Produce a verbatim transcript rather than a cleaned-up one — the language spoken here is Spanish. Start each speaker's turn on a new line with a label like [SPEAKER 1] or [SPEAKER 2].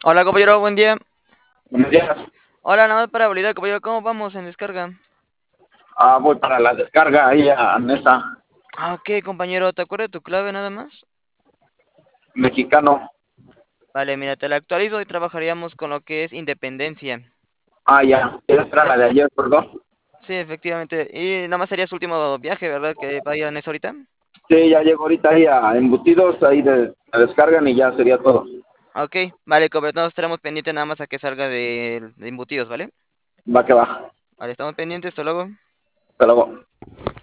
[SPEAKER 1] Hola, compañero, buen día.
[SPEAKER 2] Buenos días.
[SPEAKER 1] Hola, nada más para validar, compañero, ¿cómo vamos en descarga?
[SPEAKER 2] Ah, voy para la descarga ahí a Nesa,
[SPEAKER 1] Ah, ok, compañero, ¿te acuerdas de tu clave nada más?
[SPEAKER 2] mexicano.
[SPEAKER 1] Vale, mira, te la actualizo y trabajaríamos con lo que es independencia.
[SPEAKER 2] Ah, ya. Esa era
[SPEAKER 1] Eh,
[SPEAKER 2] la de ayer, perdón.
[SPEAKER 1] sí, efectivamente. Y nada más sería su último viaje, ¿verdad? Que vaya en eso ahorita.
[SPEAKER 2] Sí, ya llego ahorita ahí a embutidos, ahí de, la descargan y ya sería todo.
[SPEAKER 1] Ok, vale, compañero, nos estaremos pendientes nada más a que salga de, de embutidos, ¿vale?
[SPEAKER 2] Va que va.
[SPEAKER 1] Vale, estamos pendientes, hasta luego.
[SPEAKER 2] Hasta luego.